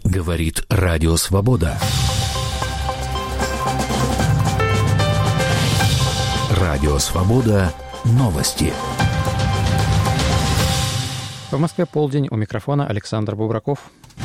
Говорит Радио Свобода. Радио Свобода. Новости. В Москве полдень. У микрофона Александр Бубраков.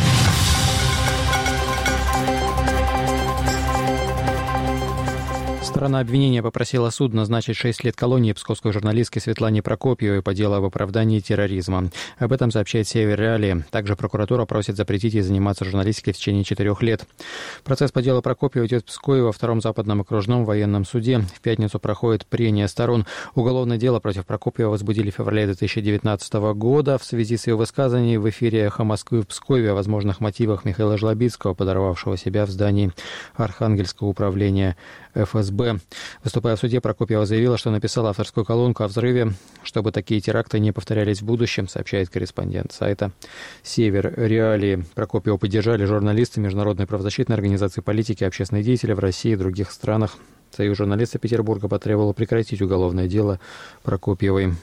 Сторона обвинения попросила суд назначить 6 лет колонии псковской журналистке Светлане Прокопьевой по делу об оправдании терроризма. Об этом сообщает Север Реалии. Также прокуратура просит запретить ей заниматься журналистикой в течение 4 лет. Процесс по делу Прокопьевой идет в Пскове во Втором западном окружном военном суде. В пятницу проходит прения сторон. Уголовное дело против Прокопьевой возбудили в феврале 2019 года в связи с ее высказаниями в эфире «Эхо Москвы» в Пскове о возможных мотивах Михаила Жлобицкого, подорвавшего себя в здании Архангельского управления ФСБ. Выступая в суде, Прокопьева заявила, что написала авторскую колонку о взрыве, чтобы такие теракты не повторялись в будущем, сообщает корреспондент сайта «Север Реалии». Прокопьеву поддержали журналисты Международной правозащитной организации политики и общественные деятели в России и других странах. Союз журналистов Петербурга потребовал прекратить уголовное дело Прокопьевой.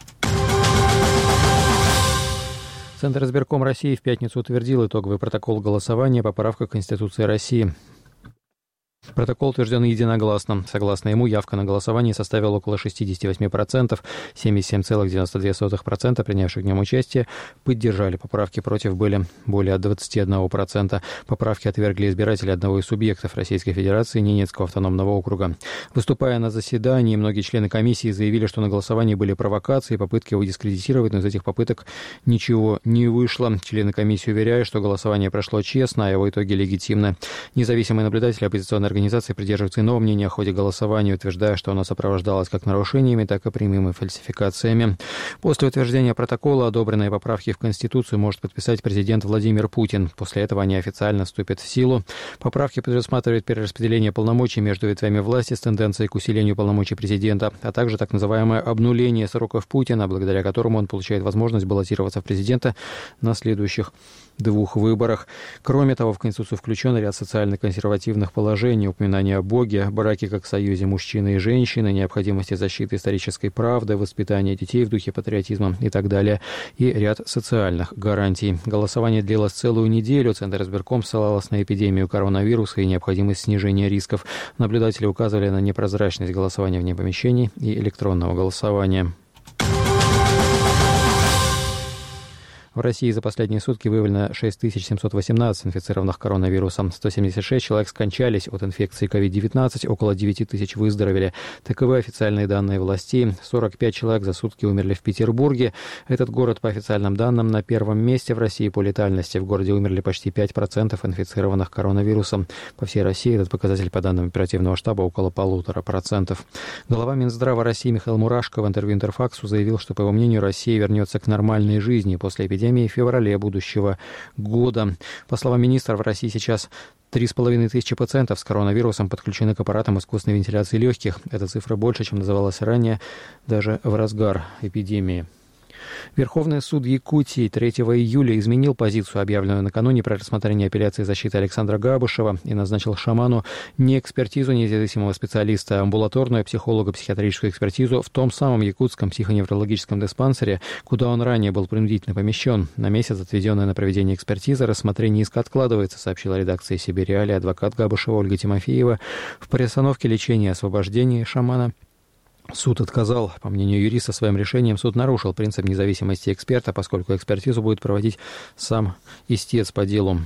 Центр избирком России в пятницу утвердил итоговый протокол голосования по поправке Конституции России. Протокол утвержден единогласно. Согласно ему, явка на голосование составила около 68%, 77,92% принявших в нем участие поддержали поправки, против были более 21%. Поправки отвергли избиратели одного из субъектов Российской Федерации Ненецкого автономного округа. Выступая на заседании, многие члены комиссии заявили, что на голосовании были провокации и попытки его дискредитировать, но из этих попыток ничего не вышло. Члены комиссии уверяют, что голосование прошло честно, а его итоги легитимны. Независимые наблюдатели оппозиционной организации придерживаются иного мнения о ходе голосования, утверждая, что оно сопровождалось как нарушениями, так и прямыми фальсификациями. После утверждения протокола одобренные поправки в Конституцию может подписать президент Владимир Путин. После этого они официально вступят в силу. Поправки предусматривают перераспределение полномочий между ветвями власти с тенденцией к усилению полномочий президента, а также так называемое обнуление сроков Путина, благодаря которому он получает возможность баллотироваться в президента на следующих 2 выборах. Кроме того, в Конституцию включен ряд социально-консервативных положений, упоминание о Боге, браке как союзе мужчины и женщины, необходимости защиты исторической правды, воспитания детей в духе патриотизма и так далее, и ряд социальных гарантий. Голосование длилось целую неделю. Центр избирком ссылался на эпидемию коронавируса и необходимость снижения рисков. Наблюдатели указывали на непрозрачность голосования вне помещений и электронного голосования. В России за последние сутки выявлено 6718 инфицированных коронавирусом. 176 человек скончались от инфекции COVID-19, около 9 тысяч выздоровели. Таковы официальные данные властей. 45 человек за сутки умерли в Петербурге. Этот город, по официальным данным, на первом месте в России по летальности. В городе умерли почти 5% инфицированных коронавирусом. По всей России этот показатель, по данным оперативного штаба, около 1,5%. Глава Минздрава России Михаил Мурашко в интервью Интерфаксу заявил, что, по его мнению, Россия вернется к нормальной жизни после эпидемии в феврале будущего года. По словам министра, в России сейчас 3500 пациентов с коронавирусом подключены к аппаратам искусственной вентиляции легких. Эта цифра больше, чем называлась ранее, даже в разгар эпидемии. Верховный суд Якутии 3 июля изменил позицию, объявленную накануне при рассмотрении апелляции защиты Александра Габышева, и назначил шаману не экспертизу независимого специалиста, а амбулаторную психолого-психиатрическую экспертизу в том самом якутском психоневрологическом диспансере, куда он ранее был принудительно помещен. На месяц отведенное на проведение экспертизы рассмотрение иска откладывается, сообщила редакция «Север Реалии» адвокат Габышева Ольга Тимофеева. В приостановке лечения и освобождении шамана суд отказал. По мнению юриста, своим решением суд нарушил принцип независимости эксперта, поскольку экспертизу будет проводить сам истец по делу.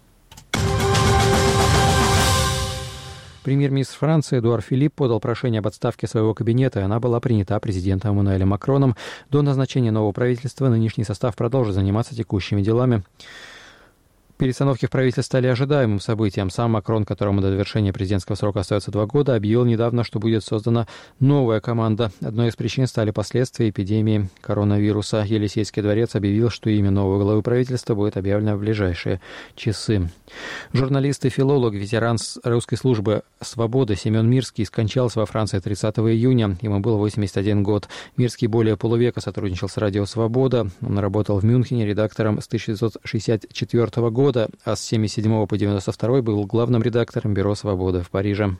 Премьер-министр Франции Эдуард Филипп подал прошение об отставке своего кабинета, и она была принята президентом Эммануэлем Макроном. До назначения нового правительства нынешний состав продолжит заниматься текущими делами. Перестановки в правительстве стали ожидаемым событием. Сам Макрон, которому до завершения президентского срока остается 2 года, объявил недавно, что будет создана новая команда. Одной из причин стали последствия эпидемии коронавируса. Елисейский дворец объявил, что имя нового главы правительства будет объявлено в ближайшие часы. Журналист и филолог, ветеран русской службы «Свободы» Семен Мирский скончался во Франции 30 июня. Ему было 81 год. Мирский более полувека сотрудничал с «Радио Свобода». Он работал в Мюнхене редактором с 1964 года, а с 1977 по 1992 был главным редактором Бюро Свободы в Париже.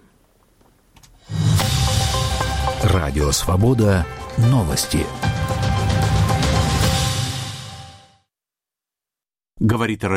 Радио Свобода. Новости. Говорит